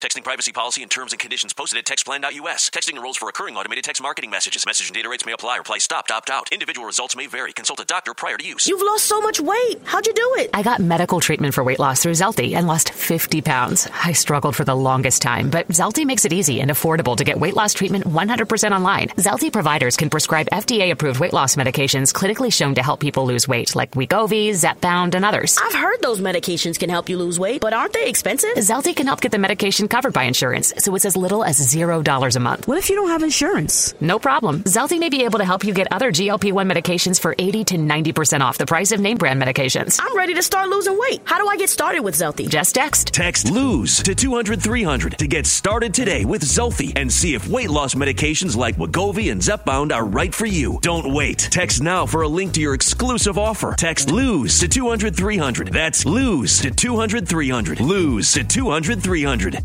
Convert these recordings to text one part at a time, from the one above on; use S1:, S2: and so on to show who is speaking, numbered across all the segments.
S1: Texting privacy policy and terms and conditions posted at textplan.us. Texting enrolls for recurring automated text marketing messages. Message and data rates may apply. Reply stop, opt out. Individual results may vary. Consult a doctor prior to use.
S2: You've lost so much weight. How'd you do it?
S3: I got medical treatment for weight loss through Zelty and lost 50 pounds. I struggled for the longest time, but Zelty makes it easy and affordable to get weight loss treatment 100% online. Zelty providers can prescribe FDA-approved weight loss medications clinically shown to help people lose weight, like Wegovy, Zepbound, and others.
S2: I've heard those medications can help you lose weight, but aren't they expensive?
S3: Zelty can help get the medication covered by insurance, so it's as little as $0 a month.
S2: What if you don't have insurance?
S3: No problem. Zelty may be able to help you get other GLP-1 medications for 80 to 90% off the price of name brand medications.
S2: I'm ready to start losing weight. How do I get started with Zelty?
S3: Just text.
S1: Text LOSE to 200-300 to get started today with Zelty and see if weight loss medications like Wegovy and Zepbound are right for you. Don't wait. Text now for a link to your exclusive offer. Text LOSE to 200-300. That's LOSE to 200-300. LOSE to 200-300.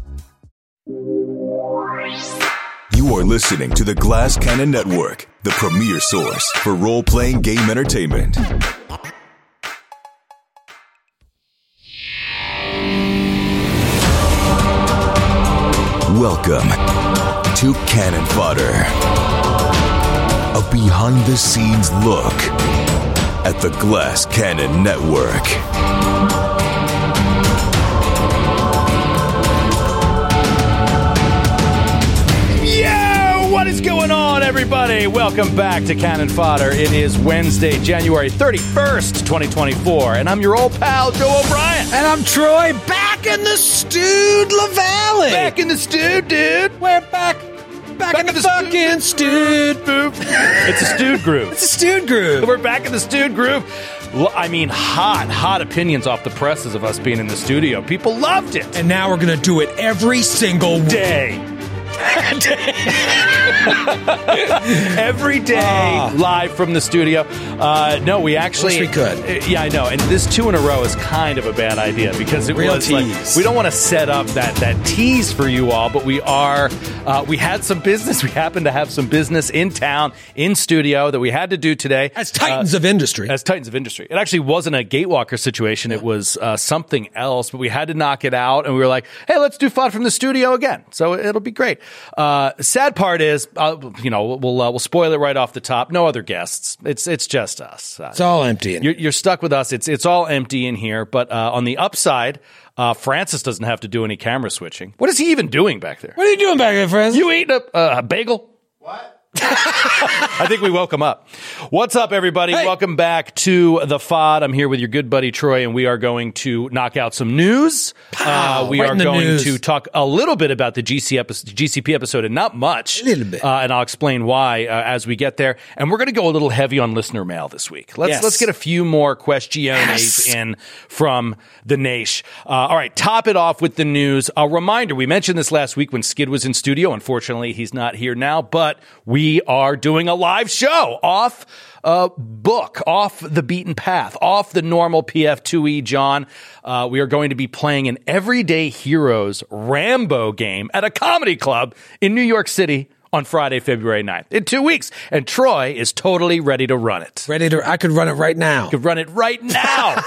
S4: You are listening to the Glass Cannon Network, the premier source for role-playing game entertainment. Welcome to Cannon Fodder, a behind-the-scenes look at the Glass Cannon Network.
S5: What is going on, everybody? Welcome back to Cannon Fodder. It is Wednesday, January 31st, 2024, and I'm your old pal, Joe O'Brien.
S6: And I'm Troy, back in the Stewed LaValley.
S5: Back in the stew, dude.
S6: We're back in the fucking Stewed groove.
S5: It's a stewed groove.
S6: It's a Stewed groove.
S5: We're back in the stewed groove. I mean, hot opinions off the presses of us being in the studio. People loved it.
S6: And now we're going to do it every single
S5: day. Every day, live from the studio. No, we actually...
S6: Wish we could.
S5: Yeah, I know. And this 2 in a row is kind of a bad idea because it
S6: Real
S5: was
S6: tease.
S5: like... We don't want to set up that tease for you all, but we are... we had some business. We happen to have some business in town, in studio, that we had to do today.
S6: As titans of industry.
S5: As titans of industry. It actually wasn't a Gatewalker situation. It was something else, but we had to knock it out, and we were like, hey, let's do fun from the studio again. So it'll be great. Sad part is, we'll spoil it right off the top. No other guests. It's just us.
S6: It's all empty.
S5: You're stuck with us. It's all empty in here. But on the upside, Francis doesn't have to do any camera switching. What is he even doing back there?
S6: What are you doing back there, Francis?
S5: You eating a bagel?
S7: What?
S5: I think we woke him up. What's up, everybody?
S6: Hey.
S5: Welcome back to the FOD. I'm here with your good buddy Troy, and we are going to knock out some news. We
S6: right
S5: are
S6: in the
S5: going
S6: news.
S5: to talk a little bit about the GCP episode, and not much.
S6: A little bit.
S5: And I'll explain why as we get there. And we're going to go a little heavy on listener mail this week. Let's get a few more questiones in from the Nation. All right, top it off with the news. A reminder, we mentioned this last week when Skid was in studio. Unfortunately, he's not here now, but we are doing a live show off book, off the beaten path, off the normal PF2E, John. We are going to be playing an Everyday Heroes Rambo game at a comedy club in New York City on Friday, February 9th, in 2 weeks. And Troy is totally ready to run it.
S6: I could run it right now.
S5: Could run it right now.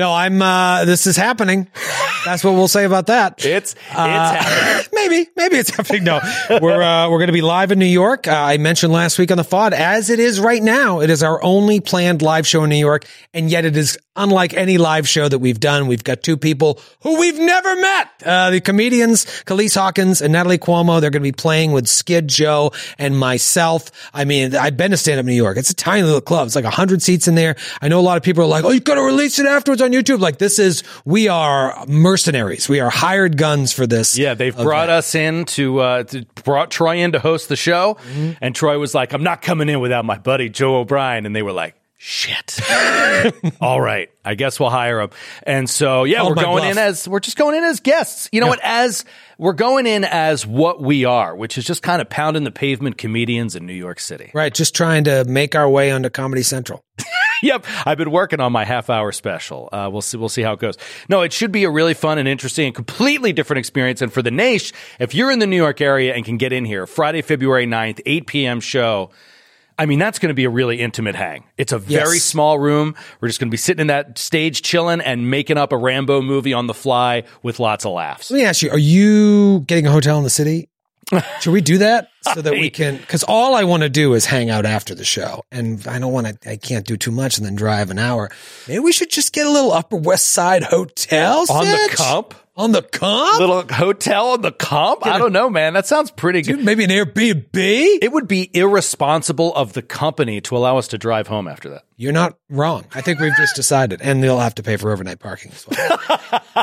S6: No, this is happening. That's what we'll say about that.
S5: It's happening.
S6: Maybe it's happening. No, we're going to be live in New York. I mentioned last week on the FOD, as it is right now, it is our only planned live show in New York. And yet it is unlike any live show that we've done. We've got 2 people who we've never met. The comedians, Khalees Hawkins and Natalie Cuomo. They're going to be playing with Skid Joe and myself. I mean, I've been to Stand Up New York. It's a tiny little club. It's like 100 seats in there. I know a lot of people are like, oh, you got to release it afterwards on YouTube. Like, we are mercenaries. We are hired guns for this.
S5: Yeah, they've brought us in brought Troy in to host the show. Mm-hmm. And Troy was like, I'm not coming in without my buddy Joe O'Brien. And they were like, shit. All right. I guess we'll hire him. And so, yeah, we're just going in as guests. You know what? We're going in as what we are, which is just kind of pounding the pavement comedians in New York City.
S6: Right. Just trying to make our way onto Comedy Central.
S5: Yep. I've been working on my half-hour special. We'll see how it goes. No, it should be a really fun and interesting and completely different experience. And for the Nation, if you're in the New York area and can get in here, Friday, February 9th, 8 p.m. show, I mean, that's going to be a really intimate hang. It's a very small room. We're just going to be sitting in that stage chilling and making up a Rambo movie on the fly with lots of laughs.
S6: Let me ask you, are you getting a hotel in the city? Should we do that so that we can, because all I want to do is hang out after the show, and I can't do too much and then drive an hour. Maybe we should just get a little Upper West Side hotel
S5: on the Comp.
S6: On the Comp?
S5: Little hotel on the Comp? I don't know, man. That sounds pretty good.
S6: Dude, maybe an Airbnb?
S5: It would be irresponsible of the company to allow us to drive home after that.
S6: You're not wrong. I think we've just decided. And they'll have to pay for overnight parking as well.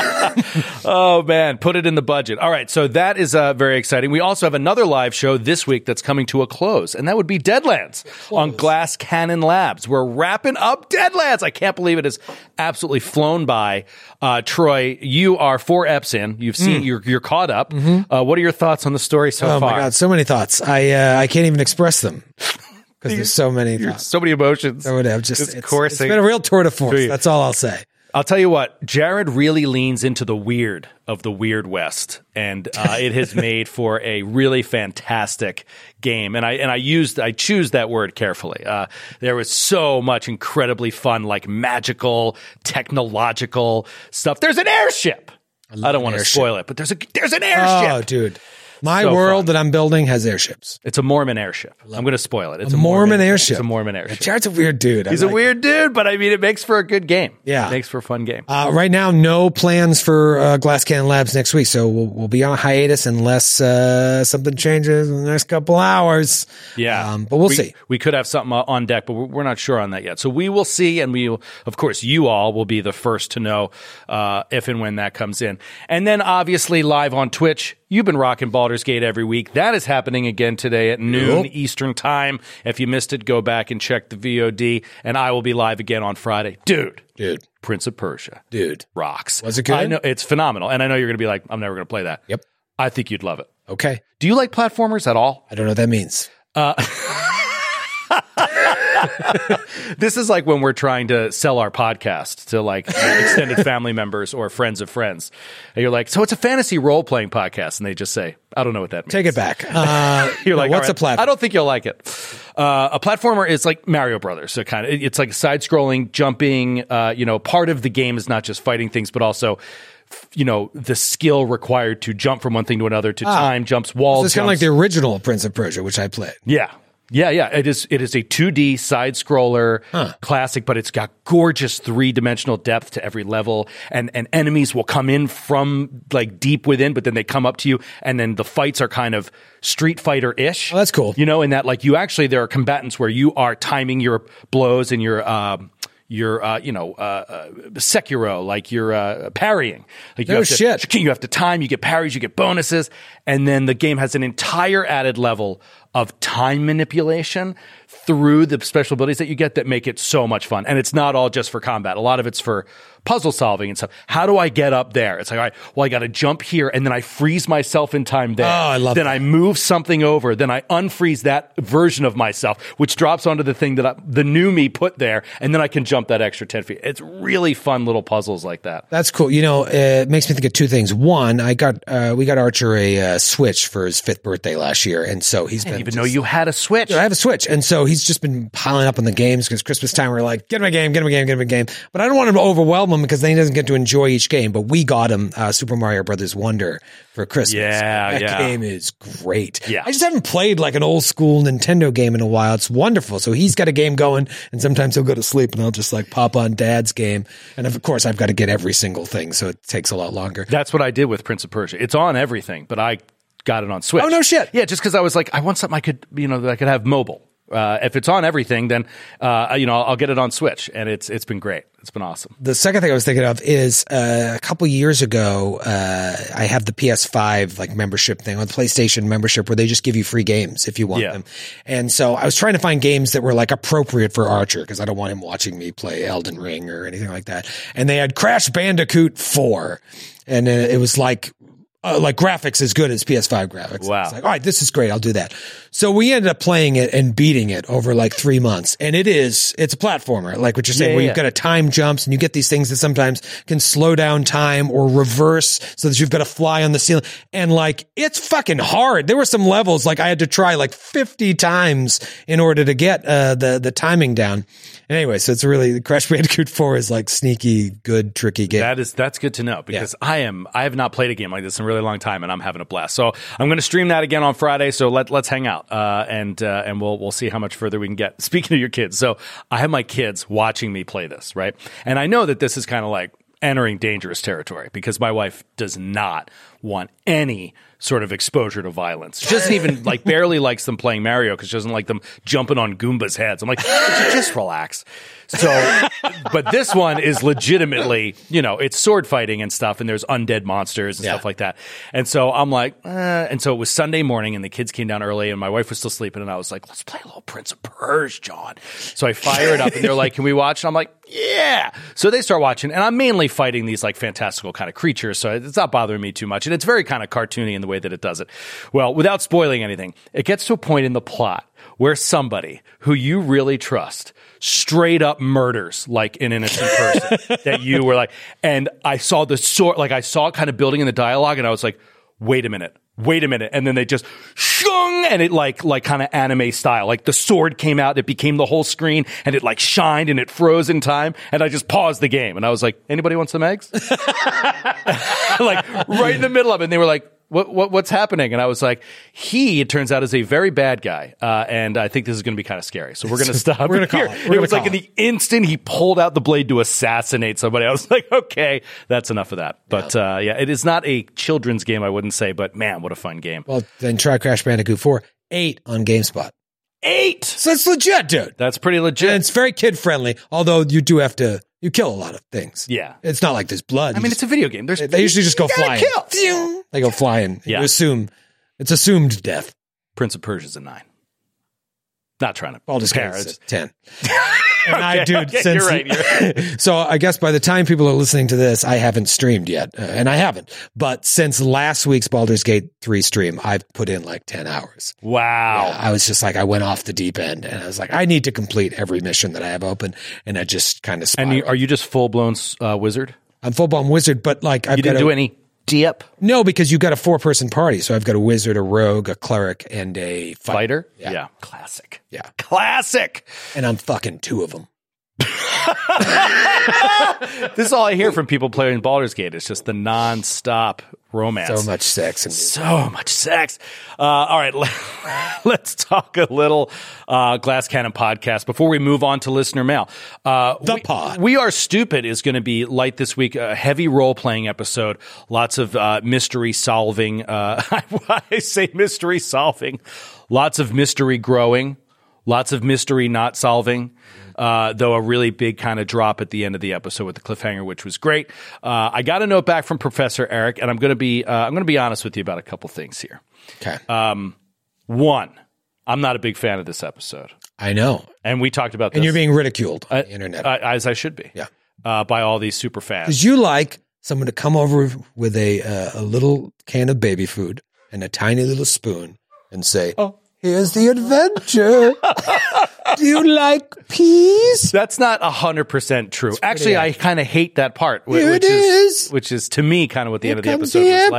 S5: Oh, man. Put it in the budget. All right. So that is very exciting. We also have another live show this week that's coming to a close, and that would be Deadlands on Glass Cannon Labs. We're wrapping up Deadlands. I can't believe it has absolutely flown by. Troy, you are 4 eps in. You've seen, you're caught up. What are your thoughts on the story so far?
S6: Oh, my God. So many thoughts. I can't even express them. Because there's so many thoughts.
S5: So many emotions.
S6: It's been a real tour de force. That's all I'll say.
S5: I'll tell you what, Jared really leans into the weird of the Weird West, and it has made for a really fantastic game. And I choose that word carefully. There was so much incredibly fun, like magical, technological stuff. There's an airship. I don't want to spoil it, but there's an airship.
S6: Oh, dude. My world that I'm building has airships.
S5: It's a Mormon airship. I'm going to spoil it. It's
S6: a Mormon airship.
S5: It's a Mormon airship.
S6: Jared's a weird dude.
S5: He's a weird dude, but I mean, it makes for a good game.
S6: Yeah.
S5: It makes for a fun game.
S6: Right now, no plans for Glass Cannon Labs next week, so we'll be on hiatus unless something changes in the next couple hours.
S5: Yeah.
S6: But we'll see.
S5: We could have something on deck, but we're not sure on that yet. So we will see, and we will, of course, you all will be the first to know if and when that comes in. And then, obviously, live on Twitch, you've been rocking Baldur's Gate every week. That is happening again today at noon Eastern time. If you missed it, go back and check the VOD. And I will be live again on Friday. Dude. Prince of Persia.
S6: Dude.
S5: Rocks.
S6: Was it good?
S5: I know, it's phenomenal. And I know you're going to be like, I'm never going to play that.
S6: Yep.
S5: I think you'd love it.
S6: Okay.
S5: Do you like platformers at all?
S6: I don't know what that means.
S5: This is like when we're trying to sell our podcast to like extended family members or friends of friends. And you're like, so it's a fantasy role-playing podcast. And they just say, I don't know what that means.
S6: Take it back.
S5: You're like,
S6: what's a platform?
S5: I don't think you'll like it. A platformer is like Mario Brothers. So it's like side-scrolling, jumping. Part of the game is not just fighting things, but also the skill required to jump from one thing to another, to time jumps, walls.
S6: It's kind of like the original Prince of Persia, which I played.
S5: Yeah. It is a 2D side scroller classic, but it's got gorgeous 3-dimensional depth to every level, and enemies will come in from like deep within, but then they come up to you, and then the fights are kind of Street Fighter-ish.
S6: Oh, that's cool.
S5: In that like there are combatants where you are timing your blows and your Sekiro, like you're parrying. Like you have to time, you get parries, you get bonuses, and then the game has an entire added level of time manipulation through the special abilities that you get that make it so much fun. And it's not all just for combat. A lot of it's for puzzle solving and stuff. How do I get up there? It's like, all right, well, I got to jump here, and then I freeze myself in time there.
S6: Oh, I love that.
S5: Then I move something over. Then I unfreeze that version of myself, which drops onto the thing that the new me put there, and then I can jump that extra 10 feet. It's really fun little puzzles like that.
S6: That's cool. It makes me think of two things. One, we got Archer a Switch for his 5th birthday last year, and so he's been. I
S5: didn't even know you had a Switch.
S6: I have a Switch, and so he's just been piling up on the games because Christmas time we're like, get him a game. But I don't want him to overwhelm him because then he doesn't get to enjoy each game. But we got him Super Mario Brothers Wonder for Christmas. That game is great.
S5: Yeah.
S6: I just haven't played like an old school Nintendo game in a while. It's wonderful. So he's got a game going, and sometimes he'll go to sleep, and I'll just like pop on Dad's game. And of course, I've got to get every single thing, so it takes a lot longer.
S5: That's what I did with Prince of Persia. It's on everything, but I got it on Switch.
S6: Oh, no shit.
S5: Yeah, just because I was like, I want something I could, that I could have mobile. If it's on everything, then I'll get it on Switch, and it's been great. It's been awesome.
S6: The second thing I was thinking of is a couple years ago, I have the PS5 like membership thing, or the PlayStation membership, where they just give you free games if you want them. And so I was trying to find games that were like appropriate for Archer, because I don't want him watching me play Elden Ring or anything like that. And they had Crash Bandicoot 4, and it was like like graphics as good as PS5 graphics.
S5: Wow.
S6: It's like, all right, this is great. I'll do that. So we ended up playing it and beating it over like 3 months. And it's a platformer, like what you're saying, where you've got to time jumps and you get these things that sometimes can slow down time or reverse so that you've got to fly on the ceiling. And like, it's fucking hard. There were some levels like I had to try like 50 times in order to get the timing down. And anyway, so it's really, Crash Bandicoot 4 is like sneaky, good, tricky game.
S5: That's good to know because I have not played a game like this in a really long time and I'm having a blast. So I'm going to stream that again on Friday. So let's hang out and we'll see how much further we can get. Speaking of your kids, so I have my kids watching me play this, right? And I know that this is kind of like entering dangerous territory because my wife does not want any sort of exposure to violence. She doesn't even barely likes them playing Mario because she doesn't like them jumping on Goomba's heads. I'm like, just relax. So, but this one is legitimately, it's sword fighting and stuff, and there's undead monsters and stuff like that. And so I'm like, and so it was Sunday morning, and the kids came down early, and my wife was still sleeping, and I was like, let's play a little Prince of Persia, John. So I fire it up, and they're like, can we watch? And I'm like, yeah. So they start watching, and I'm mainly fighting these fantastical kind of creatures, so it's not bothering me too much, and it's very kind of cartoony in the way that it does it. Well, without spoiling anything, it gets to a point in the plot where somebody who you really trust straight up murders like an innocent person that you were like, and I saw the sword, I saw it kind of building in the dialogue, and I was like, wait a minute. And then they just shung, and it like kind of anime style. Like the sword came out, it became the whole screen, and it shined and it froze in time. And I just paused the game, and I was like, anybody want some eggs? Right in the middle of it. And they were like, what's happening? And I was like, it turns out, is a very bad guy. And I think this is going to be kind of scary. So we're going to stop. We're going to call it. It was in the instant he pulled out the blade to assassinate somebody. I was like, okay, that's enough of that. But it is not a children's game, I wouldn't say, but man, what a fun game.
S6: Well, then try Crash Bandicoot 4. 8 on GameSpot.
S5: 8!
S6: So that's legit, dude.
S5: That's pretty legit.
S6: And it's very kid-friendly, although you do have to... You kill a lot of things.
S5: Yeah.
S6: It's not like there's blood.
S5: I mean, it's a video game.
S6: They usually just go flying. They go flying.
S5: Yeah.
S6: You assume. It's assumed death.
S5: Prince of Persia's a 9. Not trying to
S6: Baldur's Gate is 10. And
S5: you're right.
S6: So I guess by the time people are listening to this, I haven't streamed yet. And I haven't. But since last week's Baldur's Gate 3 stream, I've put in 10 hours.
S5: Wow.
S6: Yeah, I was just I went off the deep end. And I was like, I need to complete every mission that I have open. And I just kind of spiraled.
S5: And are you just full-blown wizard?
S6: I'm full-blown wizard, but I've got
S5: You didn't do any dip?
S6: No, because you've got a 4-person party. So I've got a wizard, a rogue, a cleric, and a
S5: fighter.
S6: Yeah.
S5: Classic.
S6: Yeah.
S5: Classic.
S6: And I'm fucking 2 of them.
S5: This is all I hear from people playing Baldur's Gate. It's just the non-stop romance.
S6: So much sex.
S5: So much sex. All right, let's talk a little Glass Cannon podcast before we move on to listener mail. We Are Stupid is going to be light this week, a heavy role-playing episode, lots of mystery solving. I say mystery solving. Lots of mystery growing. Lots of mystery not solving, though a really big kind of drop at the end of the episode with the cliffhanger, which was great. I got a note back from Professor Eric, and I'm going to be honest with you about a couple things here.
S6: Okay.
S5: One, I'm not a big fan of this episode.
S6: I know,
S5: and we talked about this.
S6: And you're being ridiculed on the internet,
S5: as I should be.
S6: Yeah,
S5: by all these super fans.
S6: Because you like someone to come over with a little can of baby food and a tiny little spoon and say, "Oh, here's the adventure. Do you like peas?"
S5: That's not 100% true. Actually, I kind of hate that part. Which is to me kind of what the end of the episode was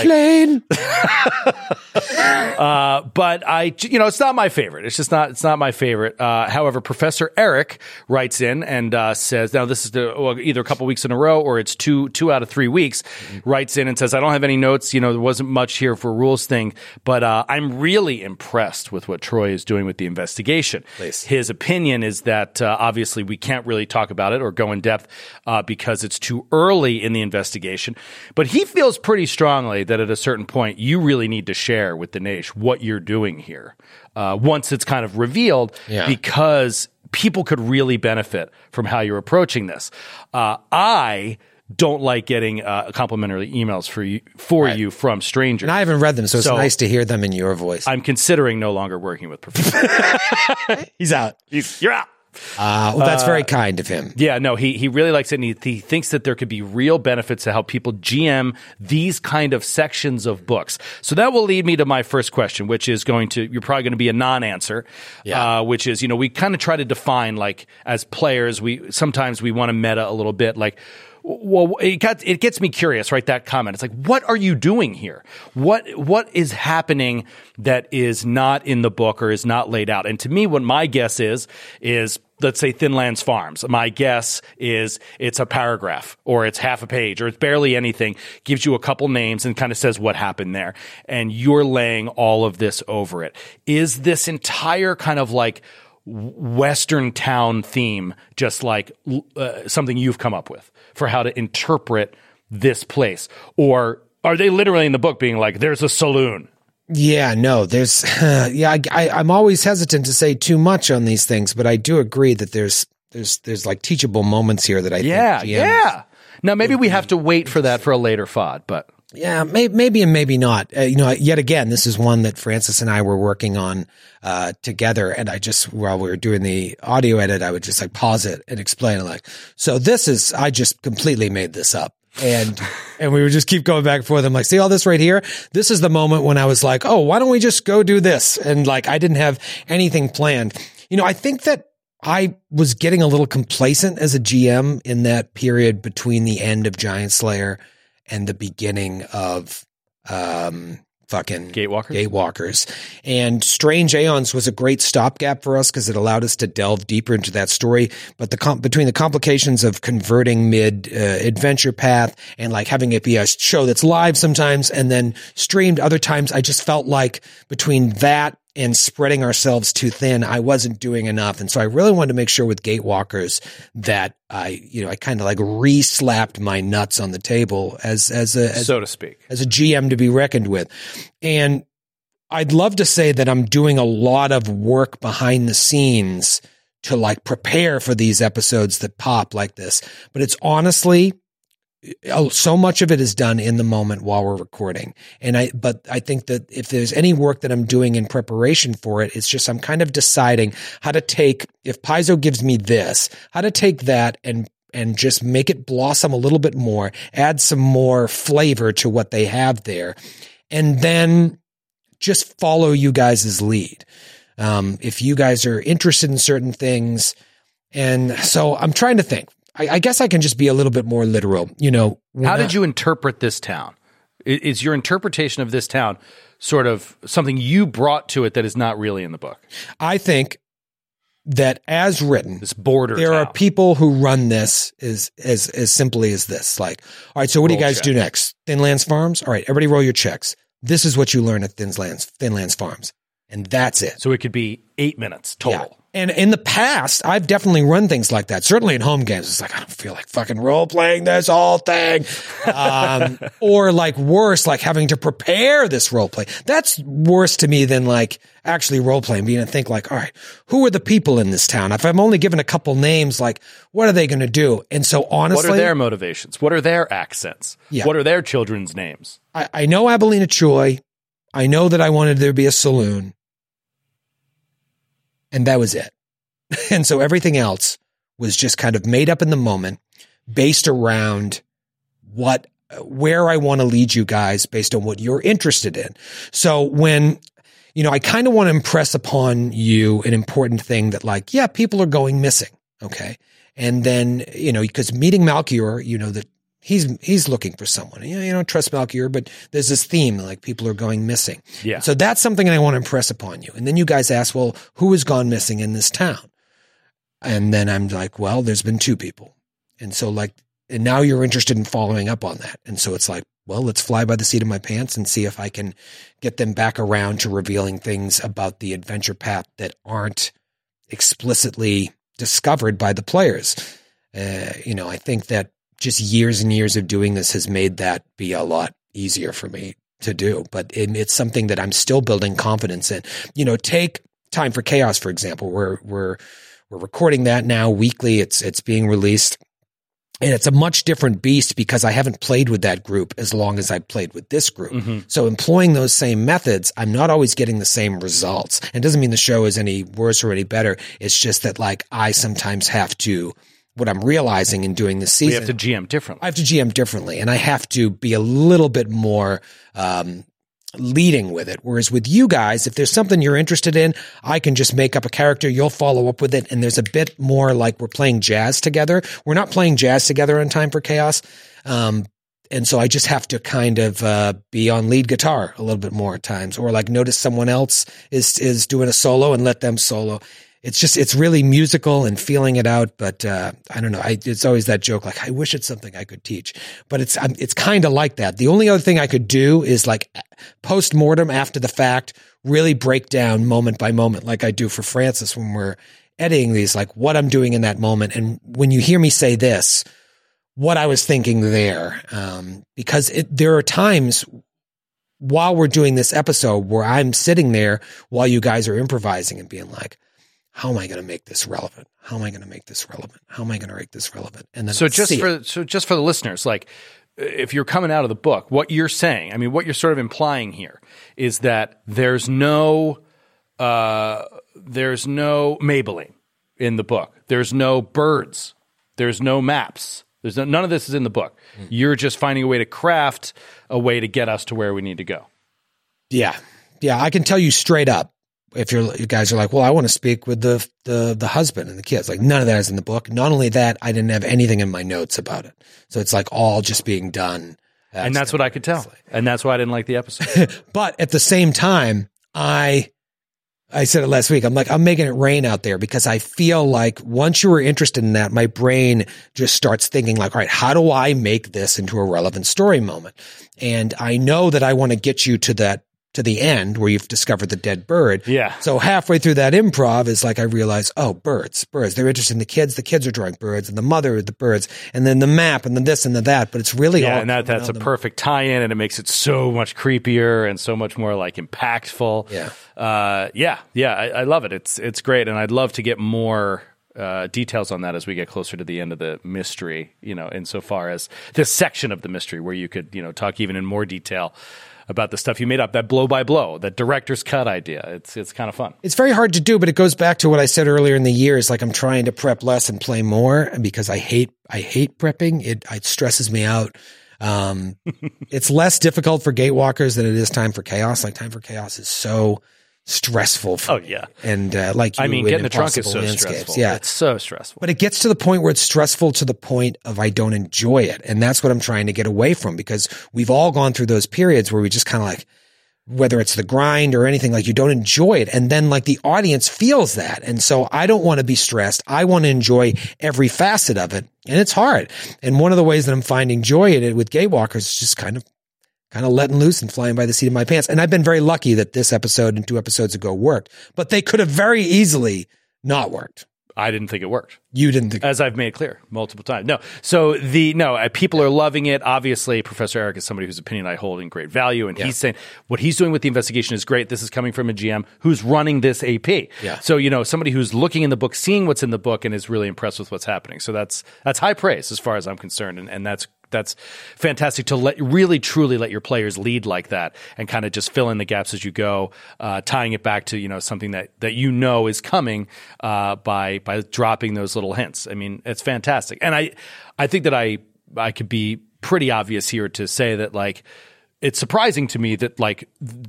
S5: like. But it's not my favorite. It's not my favorite. However, Professor Eric writes in and says, now this is either a couple weeks in a row or it's two out of 3 weeks, writes in and says, I don't have any notes. There wasn't much here for rules thing, but I'm really impressed with what Troy is doing with the investigation.
S6: Please.
S5: His opinion is that obviously we can't really talk about it or go in depth because it's too early in the investigation. But he feels pretty strongly that at a certain point you really need to share with the Naish what you're doing here once it's kind of revealed, because people could really benefit from how you're approaching this. I don't like getting complimentary emails for you from strangers.
S6: And I haven't read them, so it's nice to hear them in your voice.
S5: I'm considering no longer working with Professor.
S6: He's out.
S5: You're out.
S6: That's very kind of him.
S5: Yeah, no, he really likes it, and he thinks that there could be real benefits to help people GM these kind of sections of books. So that will lead me to my first question, which is you're probably going to be a non-answer, which is, we kind of try to define, like, as players, sometimes we want to meta a little bit, like, well, it gets me curious, right? That comment. It's like, what are you doing here? What is happening that is not in the book or is not laid out? And to me, what my guess is let's say Thinlands Farms. My guess is it's a paragraph or it's half a page or it's barely anything, gives you a couple names and kind of says what happened there. And you're laying all of this over it. Is this entire kind of like Western town theme just like something you've come up with for how to interpret this place? Or are they literally in the book being like, there's a saloon?
S6: Yeah, no, there's, I'm always hesitant to say too much on these things, but I do agree that there's like teachable moments here that I think.
S5: Yeah. Now, maybe we have to wait for that for a later FOD, but.
S6: Yeah, maybe and maybe not. Yet again, this is one that Francis and I were working on together, and while we were doing the audio edit, I would just like pause it and explain it, like, so I just completely made this up. And we would just keep going back and forth. I'm like, see all this right here? This is the moment when I was like, oh, why don't we just go do this? And like, I didn't have anything planned. I think that I was getting a little complacent as a GM in that period between the end of Giant Slayer and the beginning of fucking Gatewalkers. And Strange Aeons was a great stopgap for us because it allowed us to delve deeper into that story. But between the complications of converting mid Adventure Path and like having it be a show that's live sometimes and then streamed other times, I just felt like between that and spreading ourselves too thin, I wasn't doing enough. And so I really wanted to make sure with Gatewalkers that I kind of like re-slapped my nuts on the table as so to speak, as a GM to be reckoned with. And I'd love to say that I'm doing a lot of work behind the scenes to like prepare for these episodes that pop like this. But it's honestly, so much of it is done in the moment while we're recording. But I think that if there's any work that I'm doing in preparation for it, it's just I'm kind of deciding how to take, if Paizo gives me this, how to take that and just make it blossom a little bit more, add some more flavor to what they have there, and then just follow you guys' lead. If you guys are interested in certain things. And so I'm trying to think. I guess I can just be a little bit more literal.
S5: How did you interpret this town? Is your interpretation of this town sort of something you brought to it that is not really in the book?
S6: I think that as written,
S5: this border
S6: there
S5: town.
S6: Are people who run this as simply as this. Like, all right, so what do you guys do next? Thinlands Farms? All right, everybody roll your checks. This is what you learn at Thinlands Farms. And that's it.
S5: So it could be 8 minutes total.
S6: Yeah. And in the past, I've definitely run things like that. Certainly in home games, it's like, I don't feel like fucking role playing this whole thing. Or like worse, like having to prepare this role play. That's worse to me than like actually role playing, being to think like, all right, who are the people in this town? If I'm only given a couple names, like what are they going to do? And so honestly,
S5: what are their motivations? What are their accents?
S6: Yeah.
S5: What are their children's names?
S6: I know Abilena Choi. I know that I wanted there to be a saloon. And that was it. And so everything else was just kind of made up in the moment based around where I want to lead you guys based on what you're interested in. So when, I kind of want to impress upon you an important thing that like, yeah, people are going missing. Okay. And then, because meeting Malchior, that he's looking for someone. You don't trust Malchior, but there's this theme like people are going missing.
S5: Yeah.
S6: So that's something I want to impress upon you. And then you guys ask, well, who has gone missing in this town? And then I'm like, well, there's been 2 people. And so and now you're interested in following up on that. And so it's like, well, let's fly by the seat of my pants and see if I can get them back around to revealing things about the adventure path that aren't explicitly discovered by the players. I think that just years and years of doing this has made that be a lot easier for me to do. But it's something that I'm still building confidence in. Take Time for Chaos, for example. We're recording that now weekly. It's being released. And it's a much different beast because I haven't played with that group as long as I played with this group. Mm-hmm. So employing those same methods, I'm not always getting the same results. And it doesn't mean the show is any worse or any better. It's just that like I sometimes have to, what I'm realizing in doing this season.
S5: You have to GM differently.
S6: I have to GM differently, and I have to be a little bit more leading with it. Whereas with you guys, if there's something you're interested in, I can just make up a character, you'll follow up with it, and there's a bit more like we're playing jazz together. We're not playing jazz together in Time for Chaos. And so I just have to kind of be on lead guitar a little bit more at times, or like notice someone else is doing a solo and let them solo. It's really musical and feeling it out. But I don't know. It's always that joke, like, I wish it's something I could teach. But it's kind of like that. The only other thing I could do is like post-mortem after the fact, really break down moment by moment, like I do for Francis when we're editing these, like what I'm doing in that moment. And when you hear me say this, what I was thinking there, because there are times while we're doing this episode where I'm sitting there while you guys are improvising and being like, how am I going to make this relevant? How am I going to make this relevant? How am I going to make this relevant? And then just
S5: for the listeners, like if you're coming out of the book, what you're saying, I mean, what you're sort of implying here is that there's no Maybelline in the book. There's no birds. There's no maps. None of this is in the book. Mm. You're just finding a way to craft a way to get us to where we need to go.
S6: Yeah. Yeah. I can tell you straight up. If you guys are like, well, I want to speak with the husband and the kids, like none of that is in the book. Not only that, I didn't have anything in my notes about it. So it's like all just being done.
S5: And that's what I could tell. And that's why I didn't like the episode.
S6: But at the same time, I said it last week. I'm like, I'm making it rain out there because I feel like once you were interested in that, my brain just starts thinking like, all right, how do I make this into a relevant story moment? And I know that I want to get you to the end where you've discovered the dead bird.
S5: Yeah.
S6: So halfway through that improv is like I realize, oh, birds. They're interested in the kids. The kids are drawing birds, and the mother, the birds, and then the map, and then this and the that. But it's really all.
S5: And that's a perfect tie-in, and it makes it so much creepier and so much more like impactful.
S6: Yeah.
S5: I love it. It's great, and I'd love to get more details on that as we get closer to the end of the mystery. Insofar as this section of the mystery where you could talk even in more detail about the stuff you made up, that blow by blow, that director's cut idea. It's kind of fun.
S6: It's very hard to do, but it goes back to what I said earlier in the year. Is like I'm trying to prep less and play more because I hate prepping. It stresses me out. It's less difficult for Gatewalkers than it is Time for Chaos. Like Time for Chaos is so stressful for me.
S5: Yeah.
S6: And
S5: getting the trunk is so stressful.
S6: Yeah.
S5: It's so stressful.
S6: But it gets to the point where it's stressful to the point of I don't enjoy it. And that's what I'm trying to get away from, because we've all gone through those periods where we just kind of like, whether it's the grind or anything, like you don't enjoy it. And then like the audience feels that. And so I don't want to be stressed. I want to enjoy every facet of it. And it's hard. And one of the ways that I'm finding joy in it with Gatewalkers is just kind of letting loose and flying by the seat of my pants. And I've been very lucky that this episode and 2 episodes ago worked, but they could have very easily not worked.
S5: I didn't think it worked.
S6: You didn't think,
S5: as I've made clear multiple times. No. So people are loving it. Obviously, Professor Eric is somebody whose opinion I hold in great value. And he's saying what he's doing with the investigation is great. This is coming from a GM who's running this AP.
S6: Yeah.
S5: So, somebody who's looking in the book, seeing what's in the book, and is really impressed with what's happening. So that's high praise as far as I'm concerned. And that's fantastic to really truly let your players lead like that and kind of just fill in the gaps as you go, tying it back to something that is coming by dropping those little hints. I mean, it's fantastic, and I think that I could be pretty obvious here to say that like it's surprising to me that like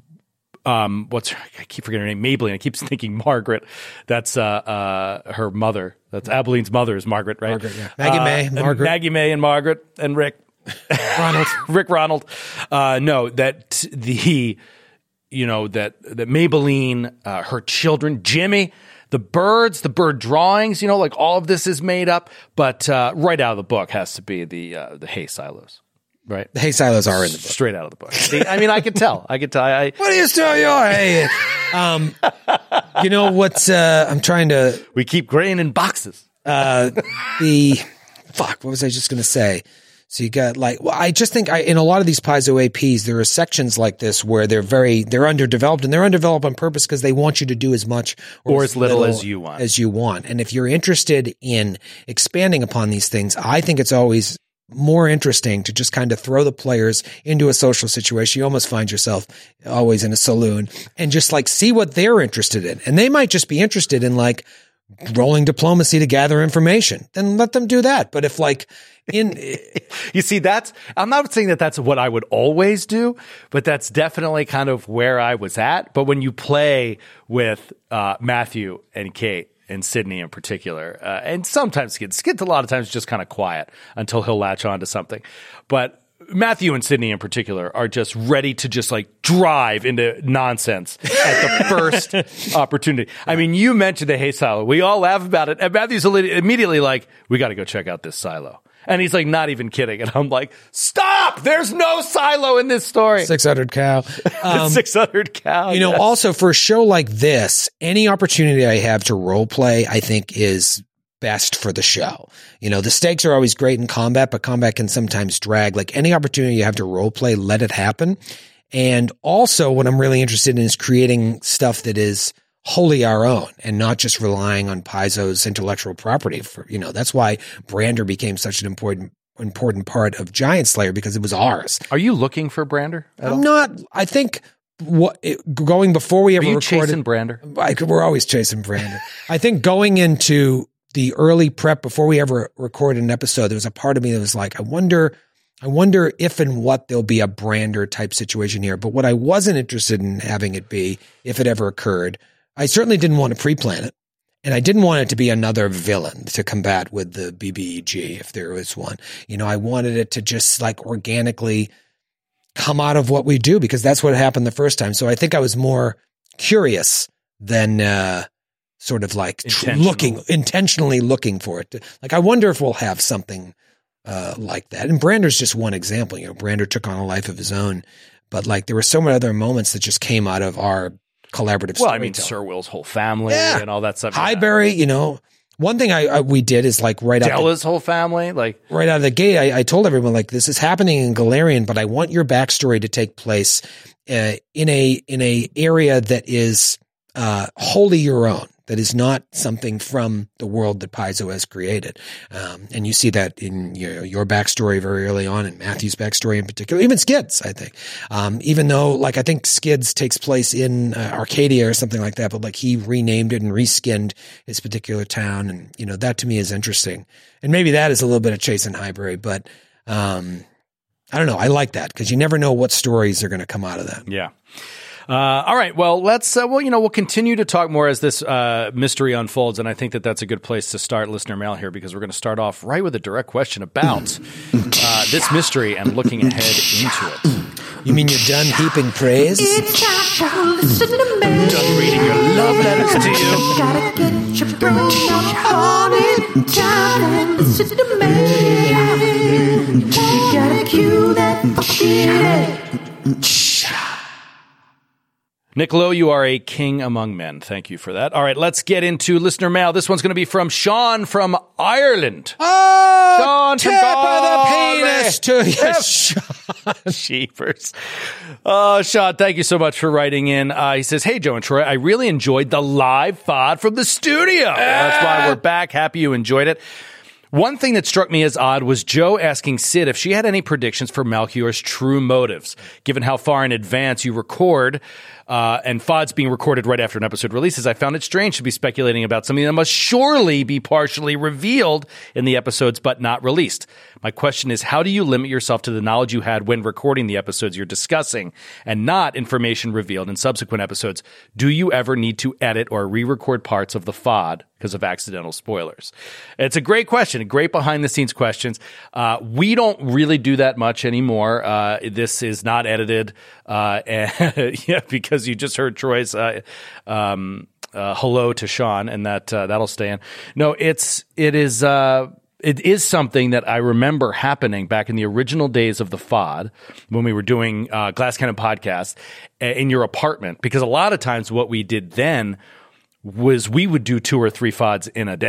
S5: I keep forgetting her name, Maybelline. I keep thinking Margaret. That's her mother. That's Abeline's mother is Margaret, right?
S6: Margaret, yeah. Maggie May,
S5: and Margaret, and Rick
S6: Ronald.
S5: Rick Ronald. That Maybelline, her children, Jimmy, the birds, the bird drawings, like all of this is made up. But right out of the book has to be the hay silos. Right.
S6: The hay silos are in the book.
S5: Straight out of the book. I mean, I could tell. What
S6: do you still your hay? I'm trying to.
S5: We keep grain in boxes.
S6: What was I just going to say? So you got I just think in a lot of these Paizo APs, there are sections like this where they're underdeveloped, and they're underdeveloped on purpose because they want you to do as much
S5: or as little as you want.
S6: And if you're interested in expanding upon these things, I think it's always more interesting to just kind of throw the players into a social situation. You almost find yourself always in a saloon and just see what they're interested in. And they might just be interested in rolling diplomacy to gather information. Then let them do that. But if
S5: you see, I'm not saying that that's what I would always do, but that's definitely kind of where I was at. But when you play with Matthew and Kate and Sydney in particular, and sometimes Skid's a lot of times just kind of quiet until he'll latch on to something. But Matthew and Sydney in particular are just ready to just drive into nonsense at the first opportunity. I mean, you mentioned the hay silo. We all laugh about it. And Matthew's immediately we got to go check out this silo. And he's not even kidding. And I'm like, stop! There's no silo in this story.
S6: 600 cow.
S5: 600 cow.
S6: Yes. Also for a show like this, any opportunity I have to role play, I think is best for the show. The stakes are always great in combat, but combat can sometimes drag. Any opportunity you have to role play, let it happen. And also what I'm really interested in is creating stuff that is wholly our own and not just relying on Paizo's intellectual property. That's why Brander became such an important part of Giant Slayer, because it was ours.
S5: Are you looking for Brander at all?
S6: I'm not. I think going before we ever recorded.
S5: Chasing Brander?
S6: We're always chasing Brander. I think going into the early prep before we ever recorded an episode, there was a part of me that was I wonder if and what there'll be a Brander type situation here. But what I wasn't interested in having it be, if it ever occurred, I certainly didn't want to pre-plan it. And I didn't want it to be another villain to combat with the BBEG, if there was one. I wanted it to just organically come out of what we do, because that's what happened the first time. So I think I was more curious than intentionally looking for it. I wonder if we'll have something like that. And Brander's just one example. Brander took on a life of his own, but there were so many other moments that just came out of our collaborative storytelling.
S5: Well, I mean, Sir Will's whole family and all that stuff.
S6: Highbury, one thing we did is right out
S5: Della's whole family,
S6: right out of the gate, I told everyone this is happening in Galarian, but I want your backstory to take place in a area that is wholly your own. That is not something from the world that Paizo has created. And you see that in your backstory very early on, and Matthew's backstory in particular, even Skid's, I think. Even though, I think Skid's takes place in Arcadia or something like that, but he renamed it and reskinned his particular town. And, that to me is interesting. And maybe that is a little bit of chasing Highbury, but I don't know. I like that because you never know what stories are going to come out of that.
S5: Yeah. All right. Well, let's, we'll continue to talk more as this mystery unfolds. And I think that that's a good place to start listener mail here, because we're going to start off right with a direct question about this mystery and looking ahead into it.
S6: You mean you're done heaping praise?
S7: It's time to listen to me.
S5: Done reading your love letters to you.
S7: Gotta get your brain on it. Time to listen to me. You gotta cue that shit.
S5: Nick Lowe, you are a king among men. Thank you for that. All right, let's get into listener mail. This one's going to be from Sean from Ireland.
S6: Oh,
S5: Sean
S6: tip of the penis to you, Sean.
S5: Sheepers. Oh, Sean, thank you so much for writing in. He says, hey, Joe and Troy, I really enjoyed the live pod from the studio. That's why we're back. Happy you enjoyed it. One thing that struck me as odd was Joe asking Sid if she had any predictions for Melchior's true motives, given how far in advance you record, and FOD's being recorded right after an episode releases. I found it strange to be speculating about something that must surely be partially revealed in the episodes but not released. My question is, how do you limit yourself to the knowledge you had when recording the episodes you're discussing and not information revealed in subsequent episodes? Do you ever need to edit or re-record parts of the FOD because of accidental spoilers? It's a great question, a great behind-the-scenes questions. We don't really do that much anymore. This is not edited, because you just heard Troy's hello to Sean, and that'll stay in. No, it is something that I remember happening back in the original days of the FOD when we were doing Glass Cannon podcast in your apartment, because a lot of times what we did then was we would do 2 or 3 FODs in a day.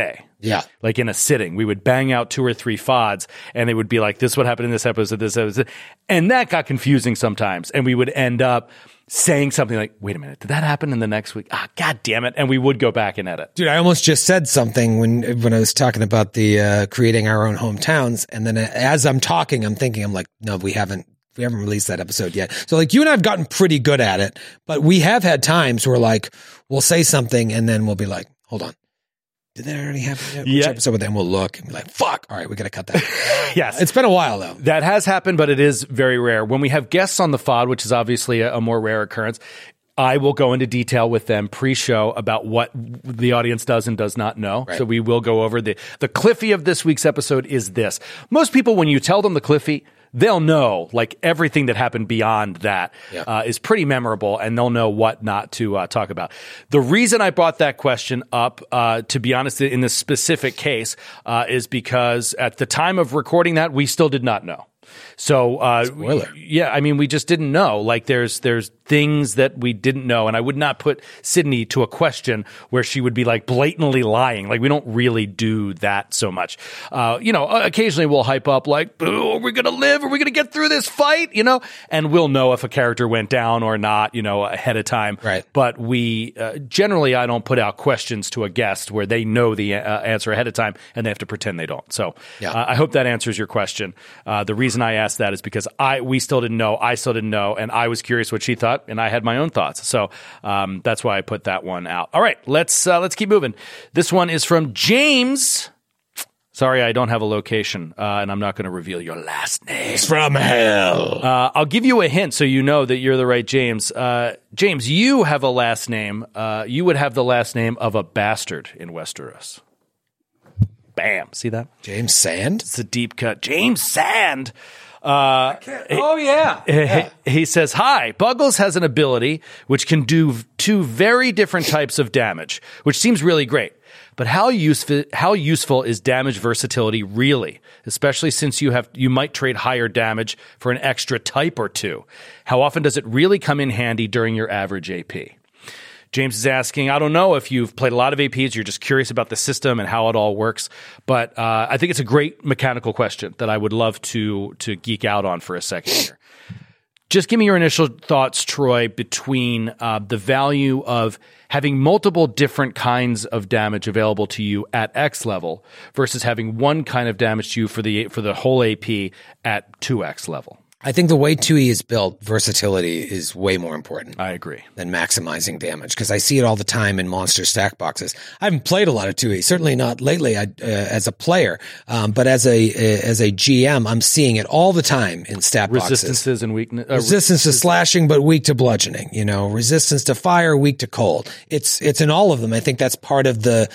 S6: Yeah.
S5: Like in a sitting, we would bang out 2 or 3 FODs and they would be like, this is what happened in this episode, this episode. And that got confusing sometimes. And we would end up saying something like, wait a minute, did that happen in the next week? God damn it. And we would go back and edit.
S6: Dude, I almost just said something when I was talking about the creating our own hometowns. And then as I'm talking, I'm thinking, I'm like, no, we haven't released that episode yet. So like you and I have gotten pretty good at it, but we have had times where like we'll say something and then we'll be like, hold on. Did that already happen yet? Which episode? But then we'll look and be like, fuck. All right, we got to cut that.
S5: Yes.
S6: It's been a while, though.
S5: That has happened, but it is very rare. When we have guests on the FOD, which is obviously a more rare occurrence, I will go into detail with them pre-show about what the audience does and does not know. Right. So we will go over the Cliffy of this week's episode is this. Most people, when you tell them the Cliffy, they'll know like everything that happened beyond that is pretty memorable, and they'll know what not to talk about. The reason I brought that question up, to be honest, in this specific case, is because at the time of recording that, we still did not know. So,
S6: spoiler.
S5: Yeah, I mean, we just didn't know. Like, there's things that we didn't know, and I would not put Sydney to a question where she would be like blatantly lying. Like, we don't really do that so much. Occasionally we'll hype up like, "Are we gonna live? Are we gonna get through this fight?" And we'll know if a character went down or not, ahead of time.
S6: Right.
S5: But we generally, I don't put out questions to a guest where they know the answer ahead of time and they have to pretend they don't. So, I hope that answers your question. The reason I asked that is because we still didn't know, I still didn't know, and I was curious what she thought, and I had my own thoughts. So that's why I put that one out. All right, let's keep moving. This one is from James. Sorry, I don't have a location, and I'm not going to reveal your last name.
S6: It's from hell.
S5: I'll give you a hint so you know that you're the right James. James, you have a last name. You would have the last name of a bastard in Westeros. Bam. See that?
S6: James Sand?
S5: It's a deep cut. James Sand. He says, hi, Buggles has an ability which can do 2 very different types of damage, which seems really great. But how useful is damage versatility really? Especially since you might trade higher damage for an extra type or 2. How often does it really come in handy during your average AP? James is asking, I don't know if you've played a lot of APs, you're just curious about the system and how it all works, but I think it's a great mechanical question that I would love to geek out on for a second here. Just give me your initial thoughts, Troy, between the value of having multiple different kinds of damage available to you at X level versus having one kind of damage to you for the whole AP at 2X level.
S6: I think the way 2E is built, versatility is way more important.
S5: I agree.
S6: Than maximizing damage, because I see it all the time in monster stack boxes. I haven't played a lot of 2E, certainly not lately as a player, but as a GM, I'm seeing it all the time in stat boxes.
S5: Resistances and weakness.
S6: Resistance to slashing, but weak to bludgeoning. Resistance to fire, weak to cold. It's in all of them. I think that's part of the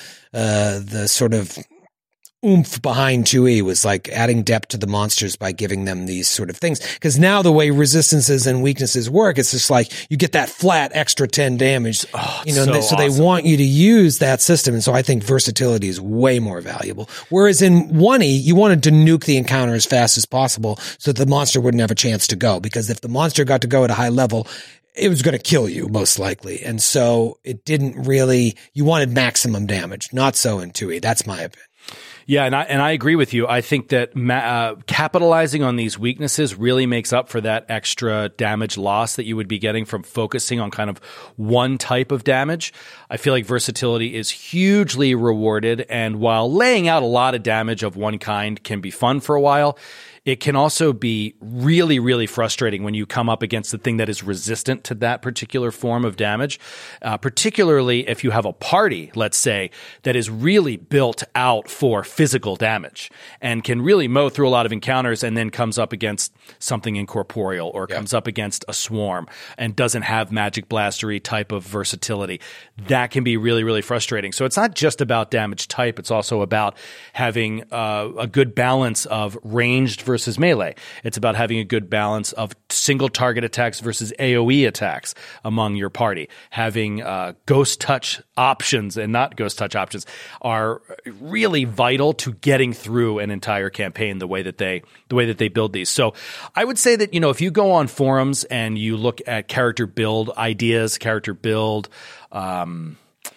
S6: sort of oomph behind 2E was like adding depth to the monsters by giving them these sort of things. Because now the way resistances and weaknesses work, it's just like you get that flat extra 10 damage. So they want you to use that system. And so I think versatility is way more valuable. Whereas in 1E, you wanted to nuke the encounter as fast as possible so that the monster wouldn't have a chance to go. Because if the monster got to go at a high level, it was going to kill you most likely. And so it didn't really, you wanted maximum damage. Not so in 2E. That's my opinion.
S5: Yeah, and I agree with you. I think that capitalizing on these weaknesses really makes up for that extra damage loss that you would be getting from focusing on kind of one type of damage. I feel like versatility is hugely rewarded, and while laying out a lot of damage of one kind can be fun for a while, it can also be really, really frustrating when you come up against the thing that is resistant to that particular form of damage, particularly if you have a party, let's say, that is really built out for physical damage and can really mow through a lot of encounters and then comes up against something incorporeal or comes up against a swarm and doesn't have magic blastery type of versatility. That can be really, really frustrating. So it's not just about damage type. It's also about having a good balance of ranged versus melee. It's about having a good balance of single target attacks versus AoE attacks among your party. Having ghost touch options and not ghost touch options are really vital to getting through an entire campaign the way that they build these. So I would say that, if you go on forums and you look at character build ideas, character build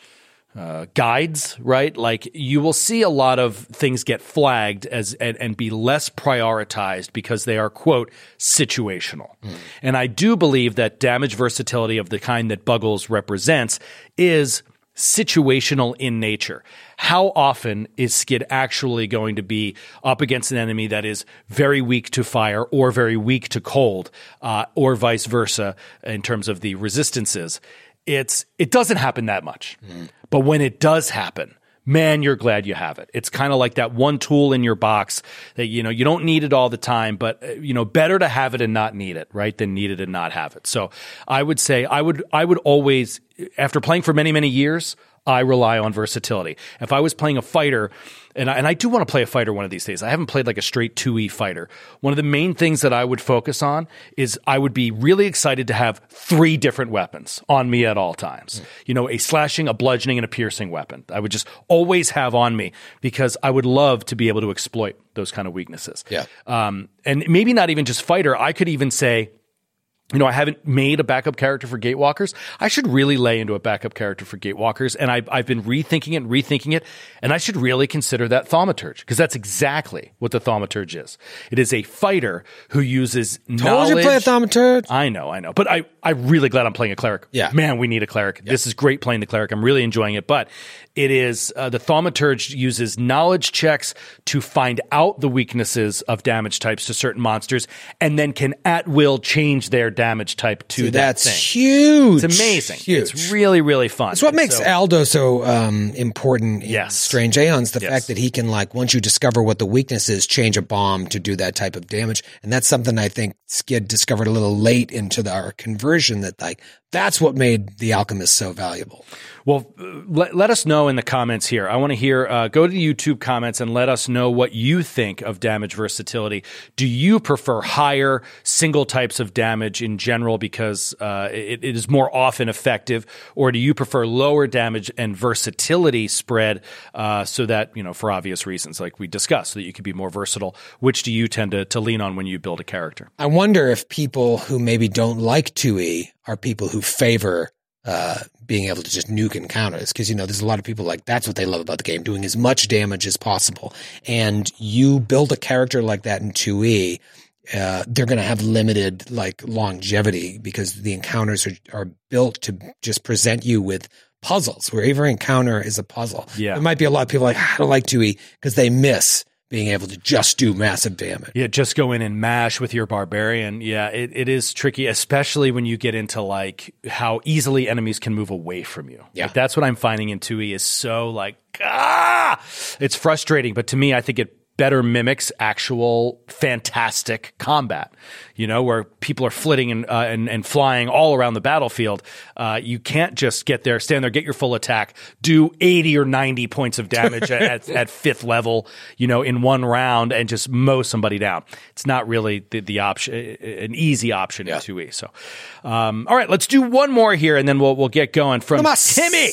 S5: guides, right? Like you will see a lot of things get flagged and be less prioritized because they are, quote, situational. And I do believe that damage versatility of the kind that Buggles represents is situational in nature. How often is Skid actually going to be up against an enemy that is very weak to fire or very weak to cold, or vice versa in terms of the resistances? It doesn't happen that much. But when it does happen, man, you're glad you have it. It's kind of like that one tool in your box that, you don't need it all the time, but, better to have it and not need it, right, than need it and not have it. So I would say I would always, after playing for many, many years, I rely on versatility. If I was playing a fighter, and I do want to play a fighter one of these days. I haven't played like a straight 2E fighter. One of the main things that I would focus on is I would be really excited to have 3 different weapons on me at all times. A slashing, a bludgeoning, and a piercing weapon. I would just always have on me because I would love to be able to exploit those kind of weaknesses. Yeah. And maybe not even just fighter. I could even say, I haven't made a backup character for Gatewalkers. I should really lay into a backup character for Gatewalkers, and I've been rethinking it, and I should really consider that Thaumaturge, because that's exactly what the Thaumaturge is. It is a fighter who uses knowledge.
S6: Told you play a Thaumaturge.
S5: I know. But I'm really glad I'm playing a cleric.
S6: Yeah.
S5: Man, we need a cleric. Yeah. This is great playing the cleric. I'm really enjoying it, but it is the Thaumaturge uses knowledge checks to find out the weaknesses of damage types to certain monsters, and then can at will change their damage type to that thing.
S6: That's huge.
S5: It's amazing.
S6: Huge.
S5: It's really, really fun.
S6: It's what makes Aldo so important in Strange Aeons, the
S5: Yes.
S6: fact that he can, once you discover what the weakness is, change a bomb to do that type of damage. And that's something I think Skid discovered a little late into our conversion, that that's what made the Alchemist so valuable.
S5: Well, let us know in the comments here. I want to hear, go to the YouTube comments and let us know what you think of damage versatility. Do you prefer higher single types of damage in general because it is more often effective, or do you prefer lower damage and versatility spread so that, for obvious reasons like we discussed, so that you can be more versatile? Which do you tend to lean on when you build a character?
S6: I wonder if people who maybe don't like 2E are people who favor being able to just nuke encounters, because there's a lot of people that's what they love about the game, doing as much damage as possible. And you build a character like that in 2E, they're going to have limited longevity, because the encounters are built to just present you with puzzles, where every encounter is a puzzle.
S5: Yeah.
S6: There might be a lot of people I don't like 2E because they miss being able to just do massive damage.
S5: Yeah, just go in and mash with your barbarian. Yeah, it is tricky, especially when you get into how easily enemies can move away from you.
S6: Yeah.
S5: That's what I'm finding in 2E is so it's frustrating. But to me, I think it better mimics actual fantastic combat, where people are flitting and flying all around the battlefield. You can't just stand there, get your full attack, do 80 or 90 points of damage at 5th level, in one round, and just mow somebody down. It's not really the option, an easy option in 2E. So, all right, let's do one more here, and then we'll get going from Timmy.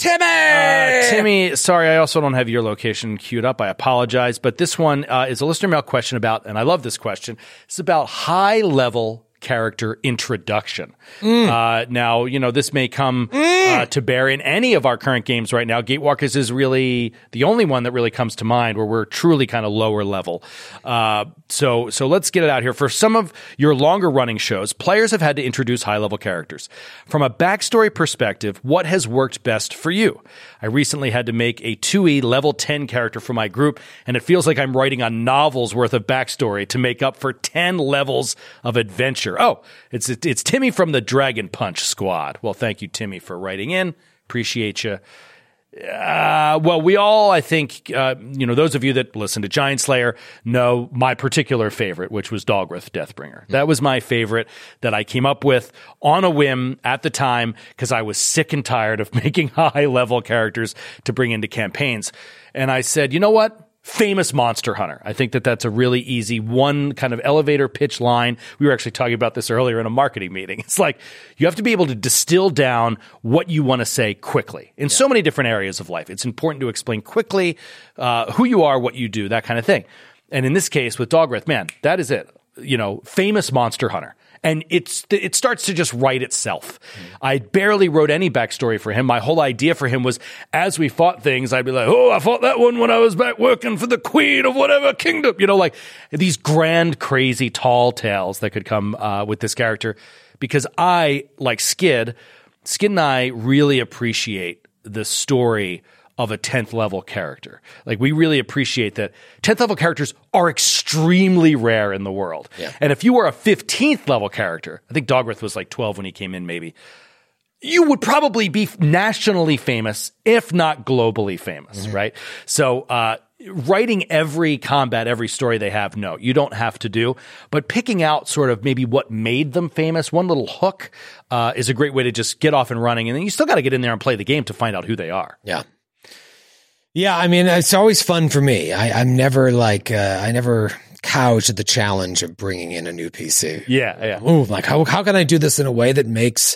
S5: Timmy, sorry, I also don't have your location queued up. I apologize, but this one is a listener mail question about, and I love this question, it's about high-level character introduction. Now, this may come to bear in any of our current games right now. Gatewalkers is really the only one that really comes to mind where we're truly kind of lower level. So let's get it out here. For some of your longer running shows, players have had to introduce high-level characters. From a backstory perspective, what has worked best for you? I recently had to make a 2E level 10 character for my group, and it feels like I'm writing a novel's worth of backstory to make up for 10 levels of adventure. Oh, it's Timmy from the Dragon Punch squad. Well, thank you, Timmy, for writing in. Appreciate you. Well, we all, I think, those of you that listen to Giant Slayer know my particular favorite, which was Dogwrath Deathbringer. That was my favorite that I came up with on a whim at the time because I was sick and tired of making high-level characters to bring into campaigns. And I said, you know what? Famous Monster Hunter. I think that's a really easy one kind of elevator pitch line. We were actually talking about this earlier in a marketing meeting. It's you have to be able to distill down what you want to say quickly in so many different areas of life. It's important to explain quickly who you are, what you do, that kind of thing. And in this case with Dogwrath, man, that is it. Famous Monster Hunter. And it starts to just write itself. I barely wrote any backstory for him. My whole idea for him was, as we fought things, I'd be like, oh, I fought that one when I was back working for the queen of whatever kingdom. You know, like these grand, crazy, tall tales that could come with this character. Because I, like Skid and I really appreciate the story of a 10th level character. Like, we really appreciate that 10th level characters are extremely rare in the world. Yeah. And if you were a 15th level character, I think Dogworth was like 12 when he came in maybe, you would probably be nationally famous, if not globally famous, right? So, writing every combat, every story they have, no, you don't have to do. But picking out sort of maybe what made them famous, one little hook, is a great way to just get off and running. And then you still got to get in there and play the game to find out who they are.
S6: Yeah. Yeah, I mean, it's always fun for me. I'm never like, I never couch at the challenge of bringing in a new PC.
S5: Yeah.
S6: Ooh, like, how can I do this in a way that makes,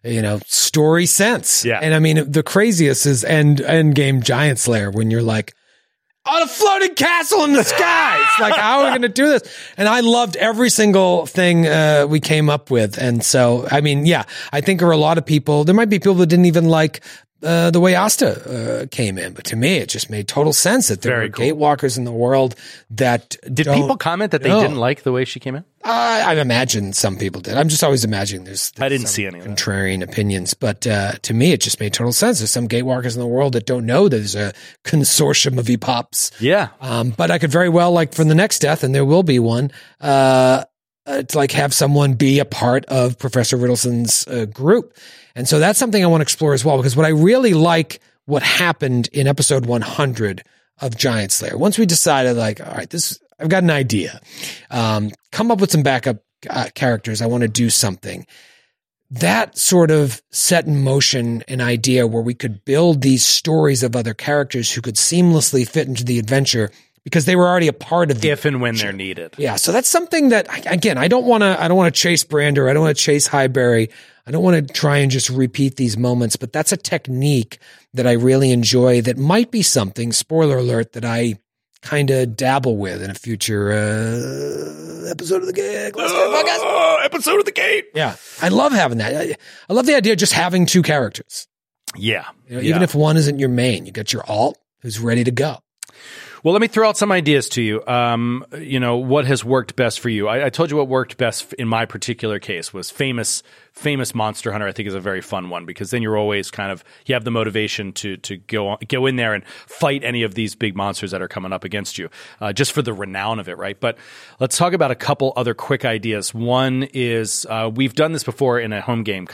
S6: story sense?
S5: Yeah.
S6: And I mean, the craziest is end game Giant Slayer, when you're like, on a floating castle in the sky. It's like, how are we going to do this? And I loved every single thing we came up with. And so, I mean, yeah, I think there are a lot of people, there might be people that didn't even like the way Asta came in, but to me, it just made total sense that there were gatewalkers in the world that
S5: did people comment that they didn't like the way she came in?
S6: I imagine some people did. I'm just always imagining there's
S5: I didn't see any
S6: contrarian opinions, but to me, it just made total sense. There's some gatewalkers in the world that don't know that there's a consortium of EPOPs.
S5: Yeah.
S6: But I could very well, like, from the next death, and there will be one, to like have someone be a part of Professor Riddleson's group. And so that's something I want to explore as well, because what I really like what happened in episode 100 of Giant Slayer. Once we decided, like, all right, I've got an idea. Come up with some backup characters. I want to do something. That sort of set in motion an idea where we could build these stories of other characters who could seamlessly fit into the adventure because they were already a part of the
S5: if and when they're needed.
S6: Yeah. So that's something that, again, I don't want to chase Brander. I don't want to chase Highbury. I don't want to try and just repeat these moments, but that's a technique that I really enjoy that might be something, spoiler alert, that I kind of dabble with in a future episode of the game.
S5: Episode of the game.
S6: Yeah. I love having that. I love the idea of just having two characters.
S5: Yeah.
S6: Even if one isn't your main, you got your alt who's ready to go.
S5: Well, let me throw out some ideas to you. What has worked best for you? I told you what worked best in my particular case was famous Monster Hunter. I think is a very fun one because then you're always you have the motivation to go in there and fight any of these big monsters that are coming up against you, just for the renown of it, right? But let's talk about a couple other quick ideas. One is we've done this before in a home game,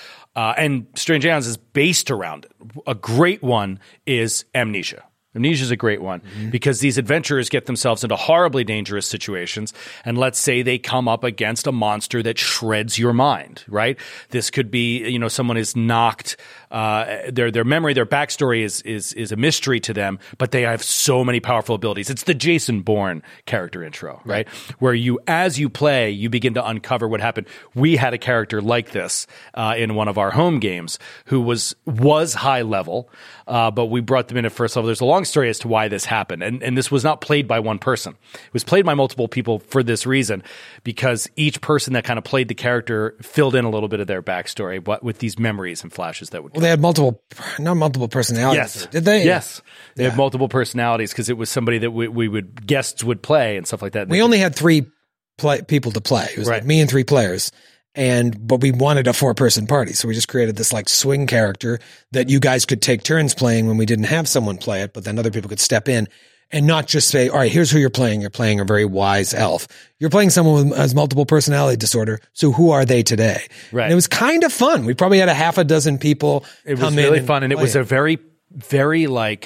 S5: and Strange Aeons is based around it. A great one is Amnesia. Amnesia is a great one because these adventurers get themselves into horribly dangerous situations. And let's say they come up against a monster that shreds your mind, right? This could be, someone is knocked, their memory, their backstory is a mystery to them, but they have so many powerful abilities. It's the Jason Bourne character intro, right? Where as you play, you begin to uncover what happened. We had a character like this, in one of our home games who was high level, but we brought them in at first level. There's a long story as to why this happened. And this was not played by one person. It was played by multiple people for this reason, because each person that kind of played the character filled in a little bit of their backstory, but with these memories and flashes that would come.
S6: Well, they had multiple personalities.
S5: Yes.
S6: Did they?
S5: Yes. They had multiple personalities because it was somebody that guests would play and stuff like that.
S6: We only had three people to play. It was like me and three players. But we wanted a 4-person party. So we just created this like swing character that you guys could take turns playing when we didn't have someone play it, but then other people could step in and not just say, all right, here's who you're playing. You're playing a very wise elf. You're playing someone who has multiple personality disorder. So who are they today? Right. And it was kind of fun. We probably had a half a dozen people.
S5: It was really fun. And it was a very, very like,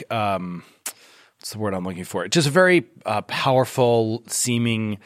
S5: what's the word I'm looking for? Just a very powerful seeming,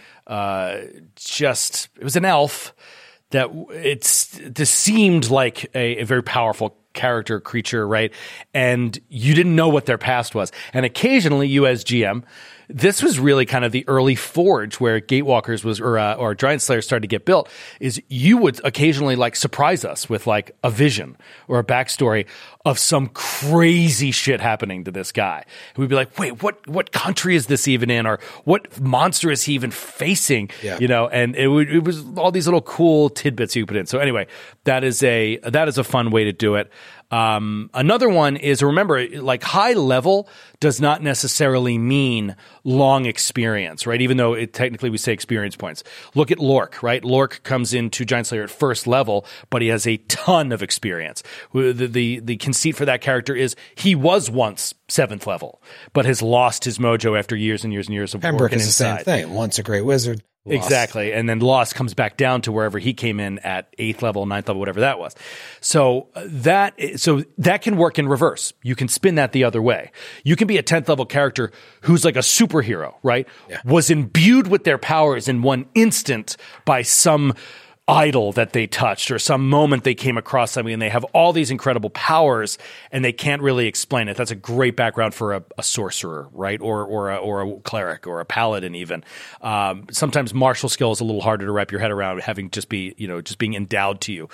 S5: it was an elf. This seemed like a very powerful character, creature, right? And you didn't know what their past was. And occasionally you as GM, this was really kind of the early forge where Gatewalkers was, or Giant Slayer started to get built, is you would occasionally like surprise us with like a vision or a backstory of some crazy shit happening to this guy. And we'd be like, wait, what country is this even in? Or what monster is he even facing? Yeah. You know, and it was all these little cool tidbits you put in. So anyway, that is a fun way to do it. Another one is, remember, like high level does not necessarily mean long experience, right? Even though technically we say experience points. Look at Lork, right? Lork comes into Giant Slayer at first level, but he has a ton of experience. The conceit for that character is he was once 7th level, but has lost his mojo after years and years and years of
S6: Pembroke
S5: working
S6: is the
S5: inside.
S6: same thing. Once a great wizard. Lost.
S5: Exactly. And then Lost comes back down to wherever he came in at 8th level, 9th level, whatever that was. So that can work in reverse. You can spin that the other way. You can be a 10th level character who's like a superhero, right? Yeah. Was imbued with their powers in one instant by some idol that they touched or some moment they came across something, and they have all these incredible powers and they can't really explain it. That's a great background for a sorcerer, right? Or a cleric or a paladin even. Sometimes martial skill is a little harder to wrap your head around, having just being endowed to you.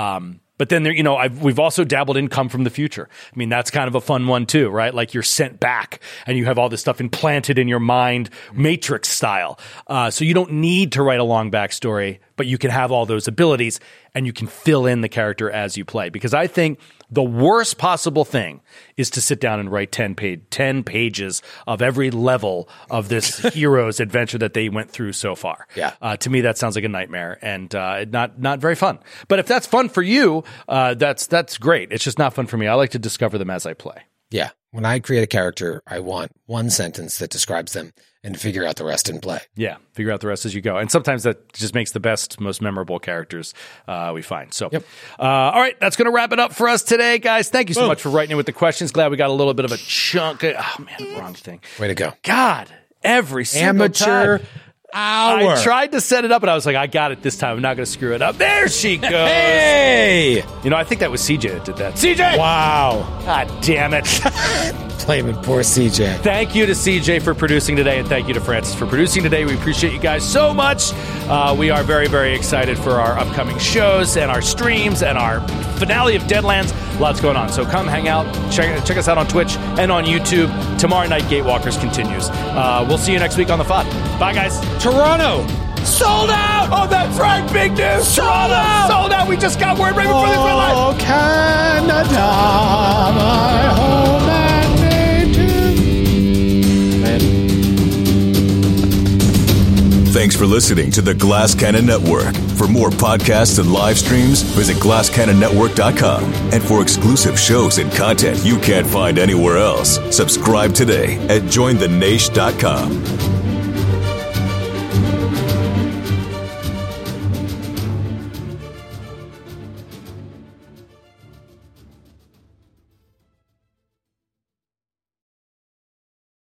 S5: But then we've also dabbled in Come from the Future. I mean, that's kind of a fun one too, right? Like you're sent back and you have all this stuff implanted in your mind, Matrix style. So you don't need to write a long backstory, but you can have all those abilities and you can fill in the character as you play. Because I think the worst possible thing is to sit down and write 10 pages of every level of this hero's adventure that they went through so far. Yeah. To me, that sounds like a nightmare and not very fun. But if that's fun for you, that's great. It's just not fun for me. I like to discover them as I play.
S6: Yeah. When I create a character, I want one sentence that describes them and figure out the rest in play.
S5: Yeah, figure out the rest as you go. And sometimes that just makes the best, most memorable characters we find. So, yep. All right, that's going to wrap it up for us today, guys. Thank you so much for writing in with the questions. Glad we got a little bit of a chunk. Oh, man, wrong thing.
S6: Way to go.
S5: God, every single
S6: amateur
S5: time.
S6: Hour.
S5: I tried to set it up, and I was like, I got it this time. I'm not going to screw it up. There she goes.
S6: Hey!
S5: You know, I think that was CJ that did that. CJ!
S6: Wow.
S5: God damn it.
S6: Blaming poor CJ.
S5: Thank you to CJ for producing today, and thank you to Francis for producing today. We appreciate you guys so much. We are very, very excited for our upcoming shows and our streams and our finale of Deadlands. Lots going on. So come hang out. Check us out on Twitch and on YouTube. Tomorrow night, Gatewalkers continues. We'll see you next week on the FOD. Bye, guys.
S6: Toronto!
S5: Sold out! Oh, that's right. Big news. Sold out. We just got word right before this went live.
S6: Oh, Canada, my home and native.
S4: Thanks for listening to the Glass Cannon Network. For more podcasts and live streams, visit glasscannonnetwork.com. And for exclusive shows and content you can't find anywhere else, subscribe today at jointhenation.com.